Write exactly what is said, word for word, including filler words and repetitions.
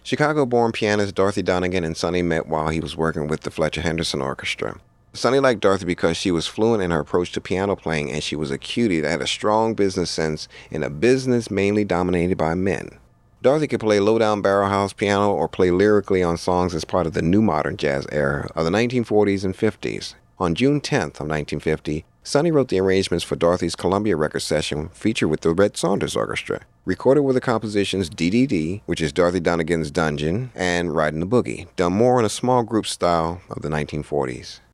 Chicago-born pianist Dorothy Donegan and Sonny met while he was working with the Fletcher Henderson Orchestra. Sonny liked Dorothy because she was fluent in her approach to piano playing and she was a cutie that had a strong business sense in a business mainly dominated by men. Dorothy could play low-down barrelhouse piano or play lyrically on songs as part of the new modern jazz era of the nineteen forties and fifties. On June tenth of nineteen fifty, Sonny wrote the arrangements for Dorothy's Columbia record session featured with the Red Saunders Orchestra. Recorded were the compositions D D D, which is Dorothy Donegan's Dungeon, and Riding the Boogie, done more in a small group style of the nineteen forties.